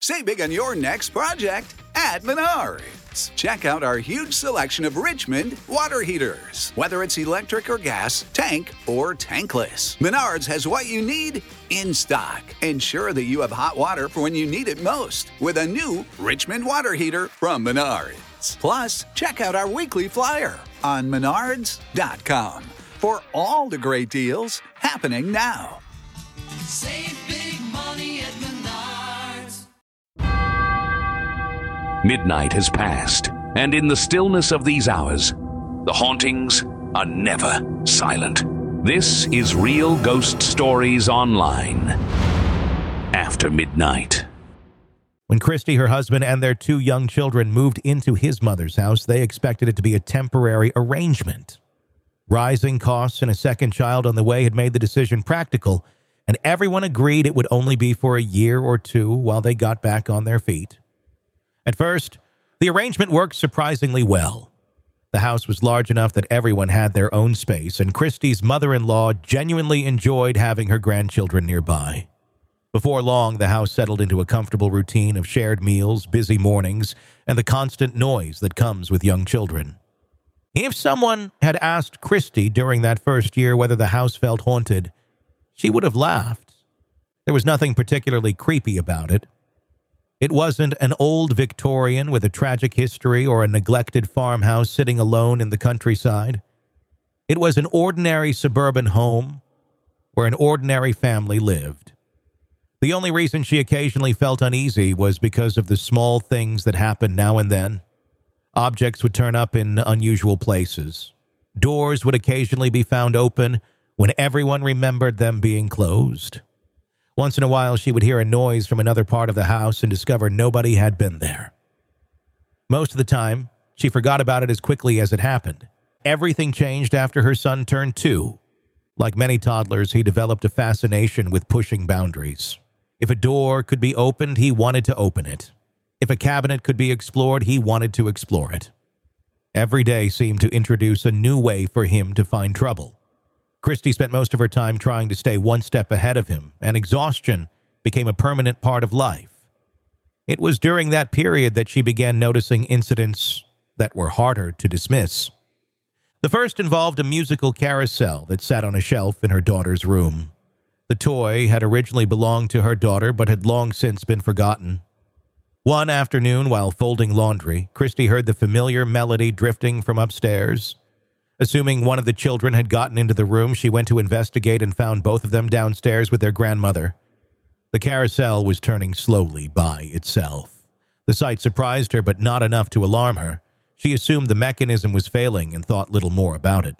Save big on your next project at Menards. Check out our huge selection of Richmond water heaters. Whether it's electric or gas, tank or tankless, Menards has what you need in stock. Ensure that you have hot water for when you need it most with a new Richmond water heater from Menards. Plus, check out our weekly flyer on menards.com for all the great deals happening now. Save big money at Menards. Midnight has passed, and in the stillness of these hours, the hauntings are never silent. This is Real Ghost Stories Online. After midnight. When Christy, her husband, and their 2 young children moved into his mother's house, they expected it to be a temporary arrangement. Rising costs and a second child on the way had made the decision practical, and everyone agreed it would only be for a year or 2 while they got back on their feet. At first, the arrangement worked surprisingly well. The house was large enough that everyone had their own space, and Christy's mother-in-law genuinely enjoyed having her grandchildren nearby. Before long, the house settled into a comfortable routine of shared meals, busy mornings, and the constant noise that comes with young children. If someone had asked Christy during that first year whether the house felt haunted, she would have laughed. There was nothing particularly creepy about it. It wasn't an old Victorian with a tragic history or a neglected farmhouse sitting alone in the countryside. It was an ordinary suburban home where an ordinary family lived. The only reason she occasionally felt uneasy was because of the small things that happened now and then. Objects would turn up in unusual places. Doors would occasionally be found open when everyone remembered them being closed. Once in a while, she would hear a noise from another part of the house and discover nobody had been there. Most of the time, she forgot about it as quickly as it happened. Everything changed after her son turned 2. Like many toddlers, he developed a fascination with pushing boundaries. If a door could be opened, he wanted to open it. If a cabinet could be explored, he wanted to explore it. Every day seemed to introduce a new way for him to find trouble. Christy spent most of her time trying to stay one step ahead of him, and exhaustion became a permanent part of life. It was during that period that she began noticing incidents that were harder to dismiss. The first involved a musical carousel that sat on a shelf in her daughter's room. The toy had originally belonged to her daughter but had long since been forgotten. One afternoon, while folding laundry, Christy heard the familiar melody drifting from upstairs. Assuming one of the children had gotten into the room, she went to investigate and found both of them downstairs with their grandmother. The carousel was turning slowly by itself. The sight surprised her, but not enough to alarm her. She assumed the mechanism was failing and thought little more about it.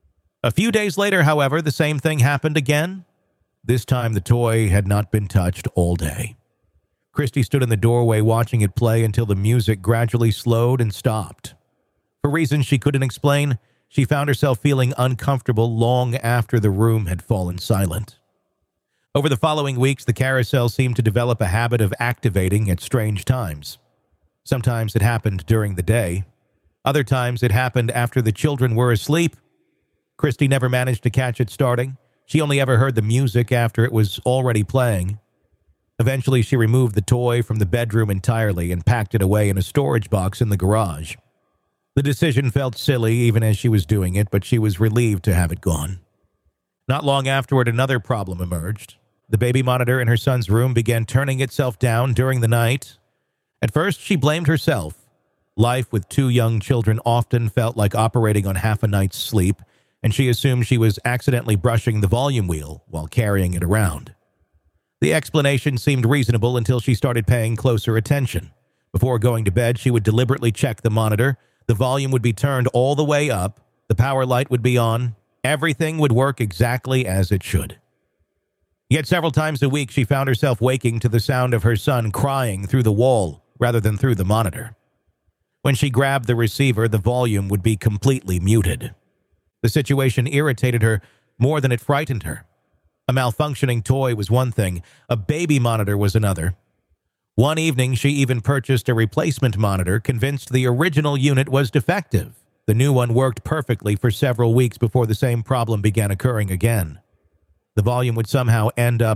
A few days later, however, the same thing happened again. This time, the toy had not been touched all day. Christy stood in the doorway watching it play until the music gradually slowed and stopped. For reasons she couldn't explain, she found herself feeling uncomfortable long after the room had fallen silent. Over the following weeks, the carousel seemed to develop a habit of activating at strange times. Sometimes it happened during the day. Other times it happened after the children were asleep. Christy never managed to catch it starting. She only ever heard the music after it was already playing. Eventually, she removed the toy from the bedroom entirely and packed it away in a storage box in the garage. The decision felt silly even as she was doing it, but she was relieved to have it gone. Not long afterward, another problem emerged. The baby monitor in her son's room began turning itself down during the night. At first, she blamed herself. Life with 2 young children often felt like operating on half a night's sleep, and she assumed she was accidentally brushing the volume wheel while carrying it around. The explanation seemed reasonable until she started paying closer attention. Before going to bed, she would deliberately check the monitor. The volume would be turned all the way up, the power light would be on, everything would work exactly as it should. Yet several times a week she found herself waking to the sound of her son crying through the wall rather than through the monitor. When she grabbed the receiver, the volume would be completely muted. The situation irritated her more than it frightened her. A malfunctioning toy was one thing, a baby monitor was another. One evening, she even purchased a replacement monitor, convinced the original unit was defective. The new one worked perfectly for several weeks before the same problem began occurring again. The volume would somehow end up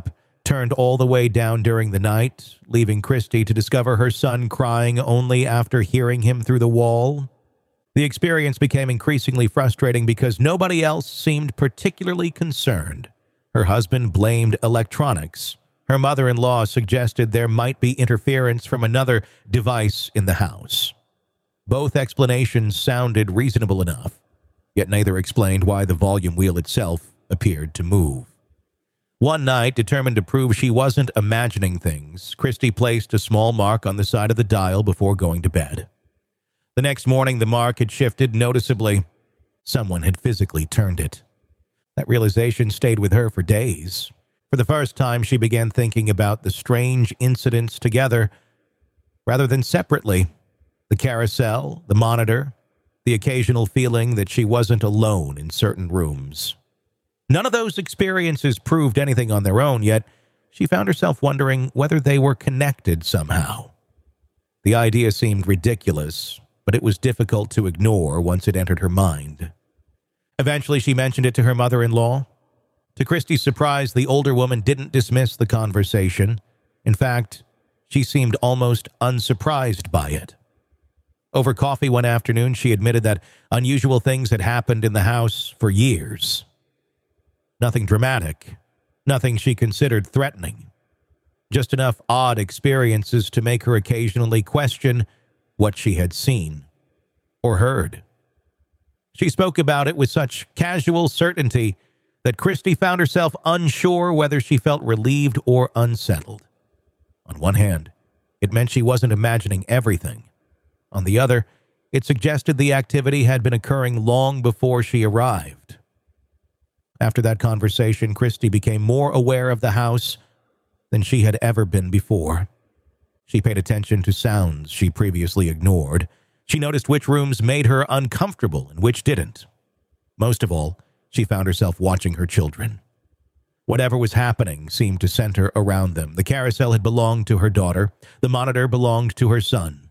turned all the way down during the night, leaving Christy to discover her son crying only after hearing him through the wall. The experience became increasingly frustrating because nobody else seemed particularly concerned. Her husband blamed electronics. Her mother-in-law suggested there might be interference from another device in the house. Both explanations sounded reasonable enough, yet neither explained why the volume wheel itself appeared to move. One night, determined to prove she wasn't imagining things, Christy placed a small mark on the side of the dial before going to bed. The next morning, the mark had shifted noticeably. Someone had physically turned it. That realization stayed with her for days. For the first time, she began thinking about the strange incidents together rather than separately. The carousel, the monitor, the occasional feeling that she wasn't alone in certain rooms. None of those experiences proved anything on their own, yet she found herself wondering whether they were connected somehow. The idea seemed ridiculous, but it was difficult to ignore once it entered her mind. Eventually, she mentioned it to her mother-in-law. To Christy's surprise, the older woman didn't dismiss the conversation. In fact, she seemed almost unsurprised by it. Over coffee one afternoon, she admitted that unusual things had happened in the house for years. Nothing dramatic, nothing she considered threatening. Just enough odd experiences to make her occasionally question what she had seen or heard. She spoke about it with such casual certainty that Christy found herself unsure whether she felt relieved or unsettled. On one hand, it meant she wasn't imagining everything. On the other, it suggested the activity had been occurring long before she arrived. After that conversation, Christy became more aware of the house than she had ever been before. She paid attention to sounds she previously ignored. She noticed which rooms made her uncomfortable and which didn't. Most of all, she found herself watching her children. Whatever was happening seemed to center around them. The carousel had belonged to her daughter. The monitor belonged to her son.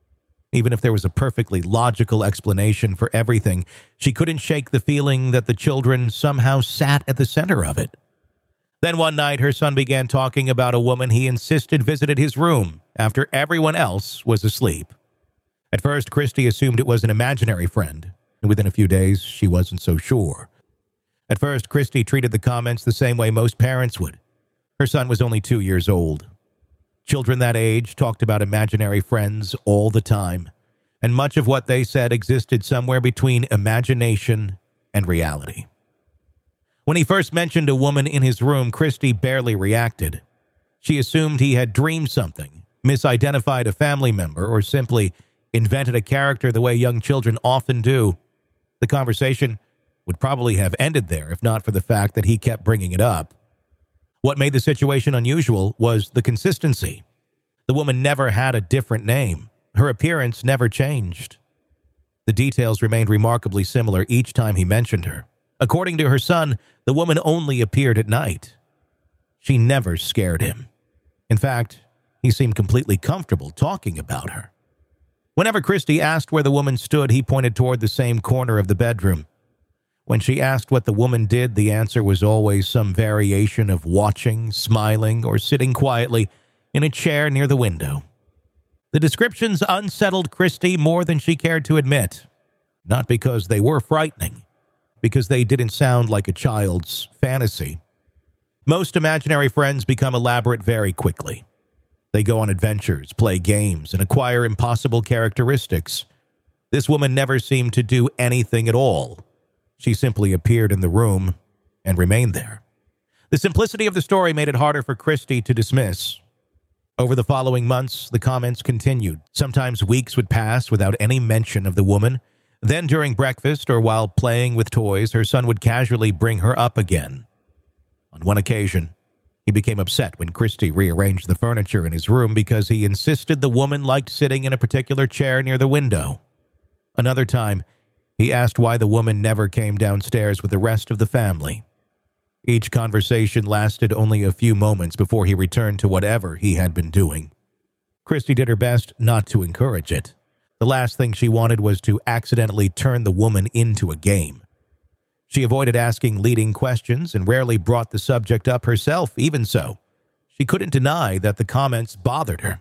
Even if there was a perfectly logical explanation for everything, she couldn't shake the feeling that the children somehow sat at the center of it. Then one night, her son began talking about a woman he insisted visited his room after everyone else was asleep. At first, Christy assumed it was an imaginary friend, and within a few days, she wasn't so sure. At first, Christy treated the comments the same way most parents would. Her son was only 2 years old. Children that age talked about imaginary friends all the time, and much of what they said existed somewhere between imagination and reality. When he first mentioned a woman in his room, Christy barely reacted. She assumed he had dreamed something, misidentified a family member, or simply invented a character the way young children often do. The conversation would probably have ended there if not for the fact that he kept bringing it up. What made the situation unusual was the consistency. The woman never had a different name. Her appearance never changed. The details remained remarkably similar each time he mentioned her. According to her son, the woman only appeared at night. She never scared him. In fact, he seemed completely comfortable talking about her. Whenever Christy asked where the woman stood, he pointed toward the same corner of the bedroom. When she asked what the woman did, the answer was always some variation of watching, smiling, or sitting quietly in a chair near the window. The descriptions unsettled Christy more than she cared to admit, not because they were frightening, because they didn't sound like a child's fantasy. Most imaginary friends become elaborate very quickly. They go on adventures, play games, and acquire impossible characteristics. This woman never seemed to do anything at all. She simply appeared in the room and remained there. The simplicity of the story made it harder for Christy to dismiss. Over the following months, the comments continued. Sometimes weeks would pass without any mention of the woman. Then during breakfast or while playing with toys, her son would casually bring her up again. On one occasion, he became upset when Christy rearranged the furniture in his room because he insisted the woman liked sitting in a particular chair near the window. Another time, he asked why the woman never came downstairs with the rest of the family. Each conversation lasted only a few moments before he returned to whatever he had been doing. Christy did her best not to encourage it. The last thing she wanted was to accidentally turn the woman into a game. She avoided asking leading questions and rarely brought the subject up herself. Even so, She couldn't deny that the comments bothered her.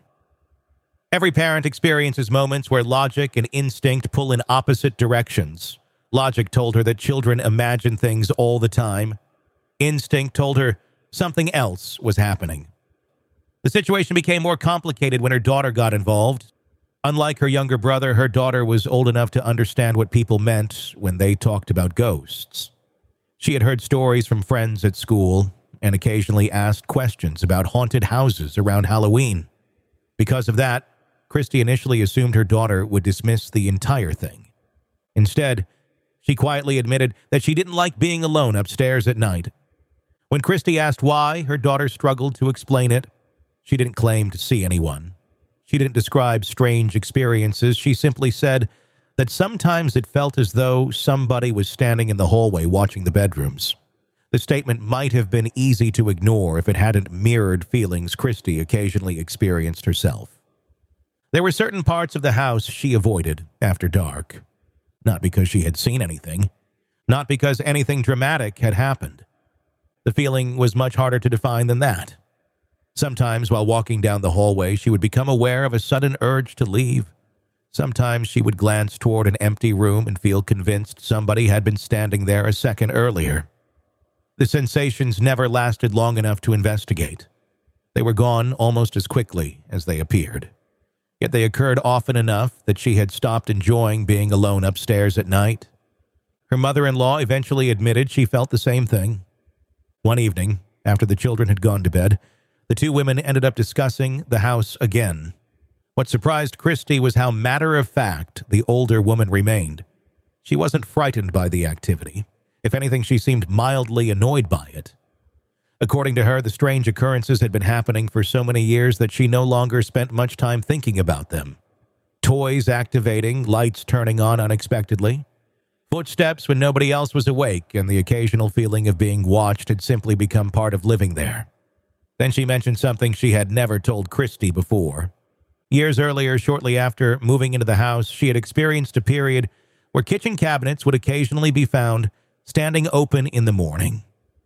Every parent experiences moments where logic and instinct pull in opposite directions. Logic told her that children imagine things all the time. Instinct told her something else was happening. The situation became more complicated when her daughter got involved. Unlike her younger brother, her daughter was old enough to understand what people meant when they talked about ghosts. She had heard stories from friends at school and occasionally asked questions about haunted houses around Halloween. Because of that, Christy initially assumed her daughter would dismiss the entire thing. Instead, she quietly admitted that she didn't like being alone upstairs at night. When Christy asked why, her daughter struggled to explain it. She didn't claim to see anyone. She didn't describe strange experiences. She simply said that sometimes it felt as though somebody was standing in the hallway watching the bedrooms. The statement might have been easy to ignore if it hadn't mirrored feelings Christy occasionally experienced herself. There were certain parts of the house she avoided after dark. Not because she had seen anything. Not because anything dramatic had happened. The feeling was much harder to define than that. Sometimes while walking down the hallway, she would become aware of a sudden urge to leave. Sometimes she would glance toward an empty room and feel convinced somebody had been standing there a second earlier. The sensations never lasted long enough to investigate. They were gone almost as quickly as they appeared. Yet they occurred often enough that she had stopped enjoying being alone upstairs at night. Her mother-in-law eventually admitted she felt the same thing. One evening, after the children had gone to bed, the two women ended up discussing the house again. What surprised Christy was how matter-of-fact the older woman remained. She wasn't frightened by the activity. If anything, she seemed mildly annoyed by it. According to her, the strange occurrences had been happening for so many years that she no longer spent much time thinking about them. Toys activating, lights turning on unexpectedly, footsteps when nobody else was awake, and the occasional feeling of being watched had simply become part of living there. Then she mentioned something she had never told Christy before. Years earlier, shortly after moving into the house, she had experienced a period where kitchen cabinets would occasionally be found standing open in the morning.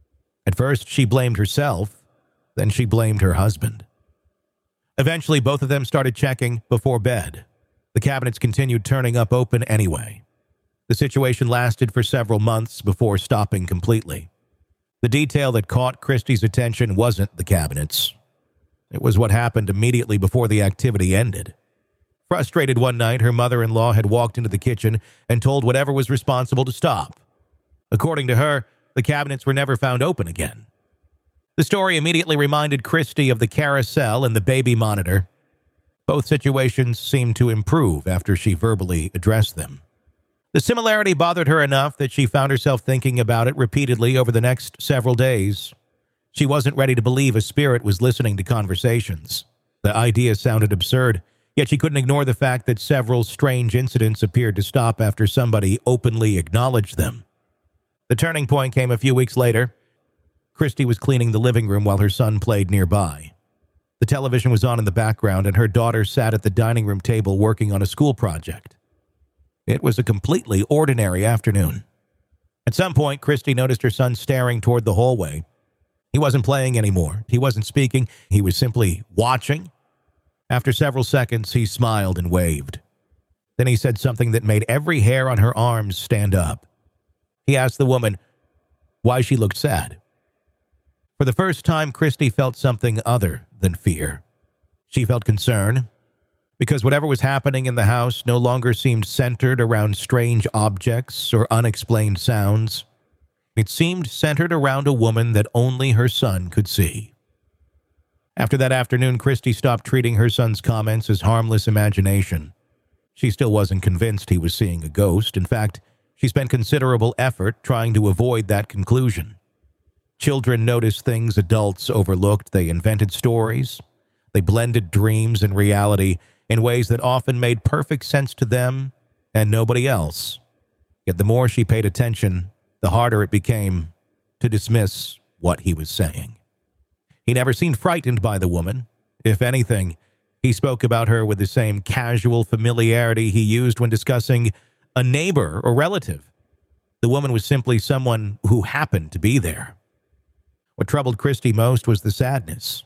At first, she blamed herself, then she blamed her husband. Eventually, both of them started checking before bed. The cabinets continued turning up open anyway. The situation lasted for several months before stopping completely. The detail that caught Christy's attention wasn't the cabinets. It was what happened immediately before the activity ended. Frustrated one night, her mother-in-law had walked into the kitchen and told whatever was responsible to stop. According to her, the cabinets were never found open again. The story immediately reminded Christy of the carousel and the baby monitor. Both situations seemed to improve after she verbally addressed them. The similarity bothered her enough that she found herself thinking about it repeatedly over the next several days. She wasn't ready to believe a spirit was listening to conversations. The idea sounded absurd, yet she couldn't ignore the fact that several strange incidents appeared to stop after somebody openly acknowledged them. The turning point came a few weeks later. Christy was cleaning the living room while her son played nearby. The television was on in the background, and her daughter sat at the dining room table working on a school project. It was a completely ordinary afternoon. At some point, Christy noticed her son staring toward the hallway. He wasn't playing anymore. He wasn't speaking. He was simply watching. After several seconds, he smiled and waved. Then he said something that made every hair on her arms stand up. He asked the woman why she looked sad. For the first time, Christy felt something other than fear. She felt concern, because whatever was happening in the house no longer seemed centered around strange objects or unexplained sounds. It seemed centered around a woman that only her son could see. After that afternoon, Christy stopped treating her son's comments as harmless imagination. She still wasn't convinced he was seeing a ghost. In fact, she spent considerable effort trying to avoid that conclusion. Children noticed things adults overlooked. They invented stories. They blended dreams and reality in ways that often made perfect sense to them and nobody else. Yet the more she paid attention, the harder it became to dismiss what he was saying. He never seemed frightened by the woman. If anything, he spoke about her with the same casual familiarity he used when discussing a neighbor or relative. The woman was simply someone who happened to be there. What troubled Christy most was the sadness.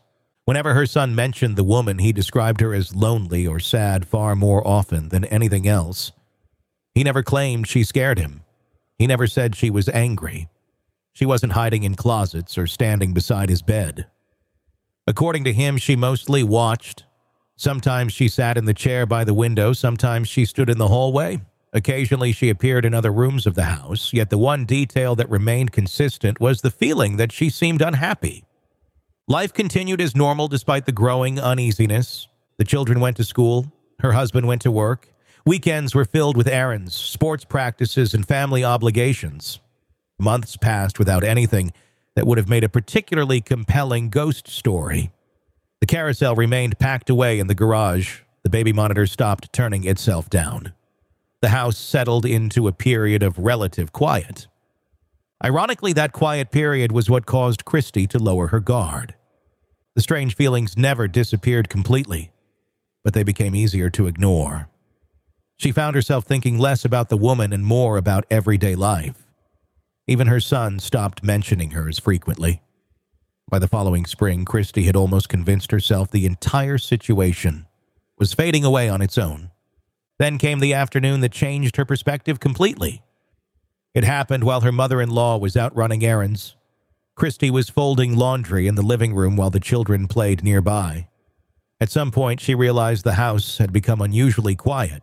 Whenever her son mentioned the woman, he described her as lonely or sad far more often than anything else. He never claimed she scared him. He never said she was angry. She wasn't hiding in closets or standing beside his bed. According to him, she mostly watched. Sometimes she sat in the chair by the window, sometimes she stood in the hallway. Occasionally she appeared in other rooms of the house, yet the one detail that remained consistent was the feeling that she seemed unhappy. Life continued as normal despite the growing uneasiness. The children went to school. Her husband went to work. Weekends were filled with errands, sports practices, and family obligations. Months passed without anything that would have made a particularly compelling ghost story. The carousel remained packed away in the garage. The baby monitor stopped turning itself down. The house settled into a period of relative quiet. Ironically, that quiet period was what caused Christy to lower her guard. The strange feelings never disappeared completely, but they became easier to ignore. She found herself thinking less about the woman and more about everyday life. Even her son stopped mentioning her as frequently. By the following spring, Christy had almost convinced herself the entire situation was fading away on its own. Then came the afternoon that changed her perspective completely. It happened while her mother-in-law was out running errands. Christy was folding laundry in the living room while the children played nearby. At some point, she realized the house had become unusually quiet.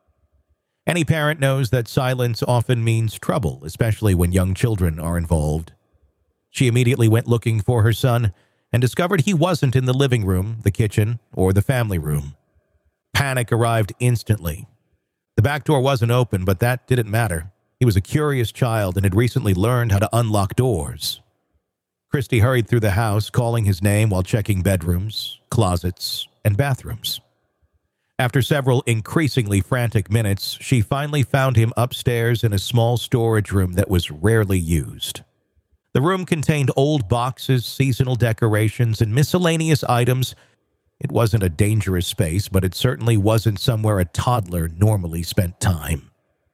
Any parent knows that silence often means trouble, especially when young children are involved. She immediately went looking for her son and discovered he wasn't in the living room, the kitchen, or the family room. Panic arrived instantly. The back door wasn't open, but that didn't matter. He was a curious child and had recently learned how to unlock doors. Christy hurried through the house, calling his name while checking bedrooms, closets, and bathrooms. After several increasingly frantic minutes, she finally found him upstairs in a small storage room that was rarely used. The room contained old boxes, seasonal decorations, and miscellaneous items. It wasn't a dangerous space, but it certainly wasn't somewhere a toddler normally spent time.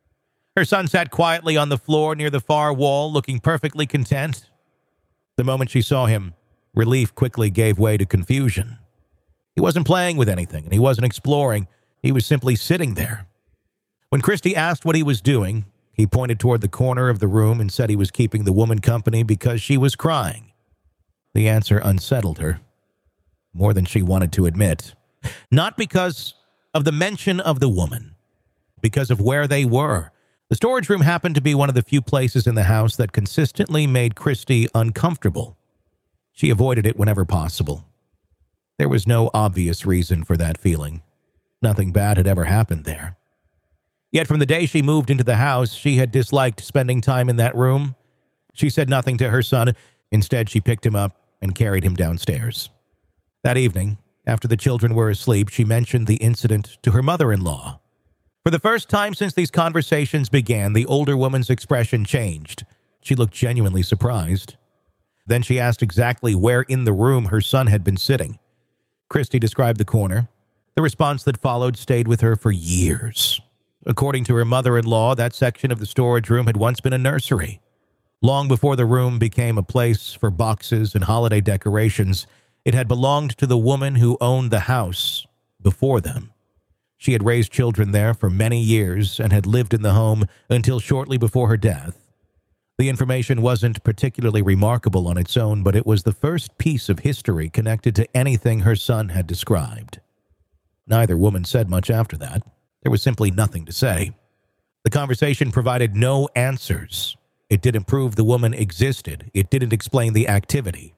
Her son sat quietly on the floor near the far wall, looking perfectly content. The moment she saw him, relief quickly gave way to confusion. He wasn't playing with anything, and he wasn't exploring. He was simply sitting there. When Christy asked what he was doing, he pointed toward the corner of the room and said he was keeping the woman company because she was crying. The answer unsettled her, more than she wanted to admit. Not because of the mention of the woman, because of where they were. The storage room happened to be one of the few places in the house that consistently made Christy uncomfortable. She avoided it whenever possible. There was no obvious reason for that feeling. Nothing bad had ever happened there. Yet from the day she moved into the house, she had disliked spending time in that room. She said nothing to her son. Instead, she picked him up and carried him downstairs. That evening, after the children were asleep, she mentioned the incident to her mother-in-law. For the first time since these conversations began, the older woman's expression changed. She looked genuinely surprised. Then she asked exactly where in the room her son had been sitting. Christy described the corner. The response that followed stayed with her for years. According to her mother-in-law, that section of the storage room had once been a nursery. Long before the room became a place for boxes and holiday decorations, it had belonged to the woman who owned the house before them. She had raised children there for many years and had lived in the home until shortly before her death. The information wasn't particularly remarkable on its own, but it was the first piece of history connected to anything her son had described. Neither woman said much after that. There was simply nothing to say. The conversation provided no answers. It didn't prove the woman existed. It didn't explain the activity.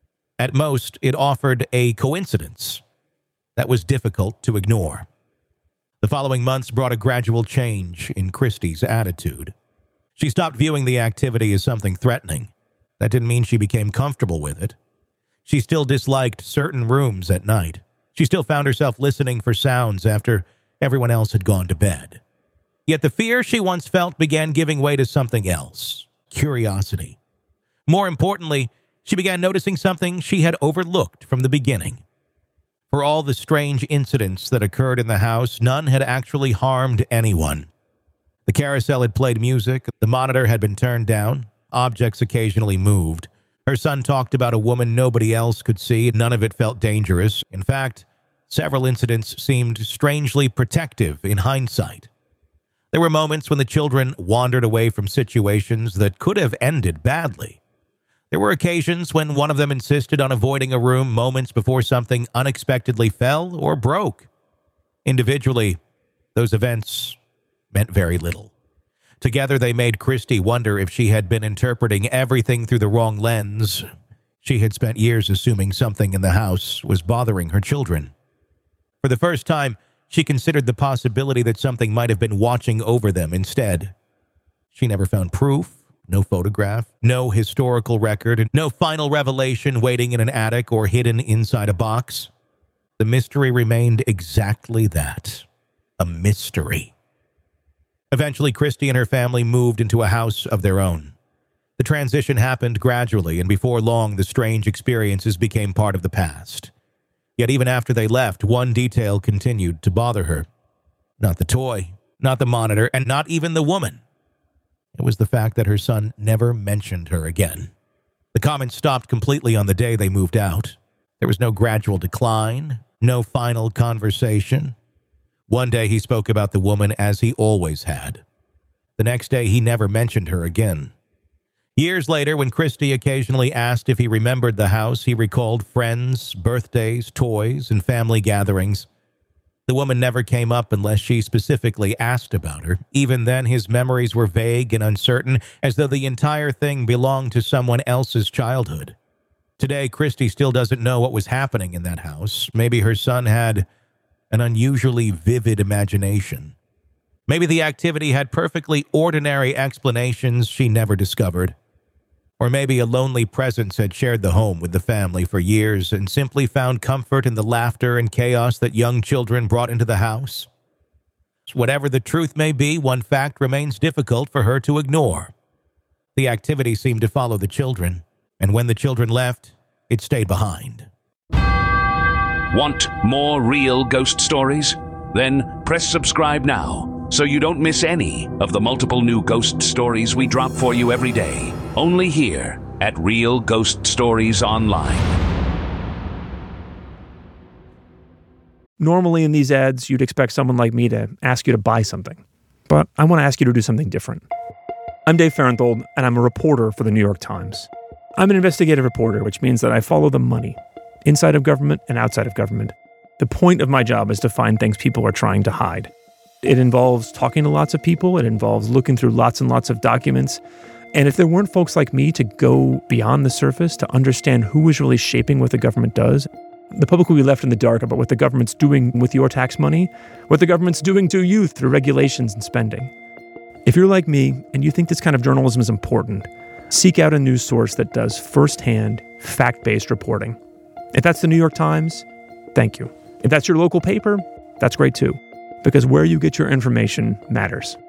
At most, it offered a coincidence that was difficult to ignore. The following months brought a gradual change in Christy's attitude. She stopped viewing the activity as something threatening. That didn't mean she became comfortable with it. She still disliked certain rooms at night. She still found herself listening for sounds after everyone else had gone to bed. Yet the fear she once felt began giving way to something else: curiosity. More importantly, she began noticing something she had overlooked from the beginning. For all the strange incidents that occurred in the house, none had actually harmed anyone. The carousel had played music, the monitor had been turned down, objects occasionally moved. Her son talked about a woman nobody else could see, and none of it felt dangerous. In fact, several incidents seemed strangely protective in hindsight. There were moments when the children wandered away from situations that could have ended badly. There were occasions when one of them insisted on avoiding a room moments before something unexpectedly fell or broke. Individually, those events meant very little. Together, they made Christy wonder if she had been interpreting everything through the wrong lens. She had spent years assuming something in the house was bothering her children. For the first time, she considered the possibility that something might have been watching over them instead. She never found proof, no photograph, no historical record, and no final revelation waiting in an attic or hidden inside a box. The mystery remained exactly that, a mystery. Eventually, Christy and her family moved into a house of their own. The transition happened gradually, and before long, the strange experiences became part of the past. Yet even after they left, one detail continued to bother her. Not the toy, not the monitor, and not even the woman. It was the fact that her son never mentioned her again. The comments stopped completely on the day they moved out. There was no gradual decline, no final conversation. One day he spoke about the woman as he always had. The next day he never mentioned her again. Years later, when Christy occasionally asked if he remembered the house, he recalled friends, birthdays, toys, and family gatherings. The woman never came up unless she specifically asked about her. Even then, his memories were vague and uncertain, as though the entire thing belonged to someone else's childhood. Today, Christy still doesn't know what was happening in that house. Maybe her son had an unusually vivid imagination. Maybe the activity had perfectly ordinary explanations she never discovered. Or maybe a lonely presence had shared the home with the family for years and simply found comfort in the laughter and chaos that young children brought into the house. Whatever the truth may be, one fact remains difficult for her to ignore. The activity seemed to follow the children, and when the children left, it stayed behind. Want more real ghost stories? Then press subscribe now so you don't miss any of the multiple new ghost stories we drop for you every day. Only here at Real Ghost Stories Online. Normally in these ads, you'd expect someone like me to ask you to buy something. But I want to ask you to do something different. I'm Dave Farenthold, and I'm a reporter for the New York Times. I'm an investigative reporter, which means that I follow the money, inside of government and outside of government. The point of my job is to find things people are trying to hide. It involves talking to lots of people. It involves looking through lots and lots of documents. And if there weren't folks like me to go beyond the surface to understand who is really shaping what the government does, the public will be left in the dark about what the government's doing with your tax money, what the government's doing to you through regulations and spending. If you're like me and you think this kind of journalism is important, seek out a news source that does firsthand, fact-based reporting. If that's the New York Times, thank you. If that's your local paper, that's great too, because where you get your information matters.